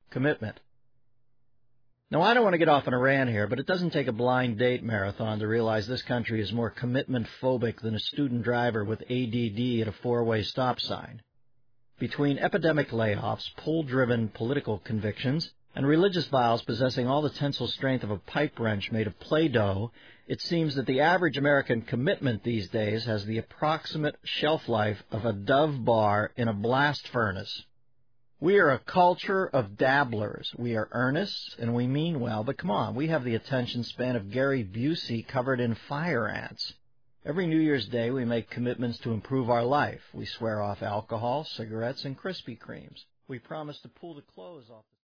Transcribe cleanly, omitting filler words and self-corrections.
Commitment. Now, I don't want to get off on a rant here, but it doesn't take a blind date marathon to realize this country is more commitment-phobic than a student driver with ADD at a four-way stop sign. Between epidemic layoffs, pull-driven political convictions, and religious vows possessing all the tensile strength of a pipe wrench made of Play-Doh, it seems that the average American commitment these days has the approximate shelf life of a Dove bar in a blast furnace. We are a culture of dabblers. We are earnest, and we mean well, but come on, we have the attention span of Gary Busey covered in fire ants. Every New Year's Day, we make commitments to improve our life. We swear off alcohol, cigarettes, and Krispy Kremes. We promise to pull the clothes off the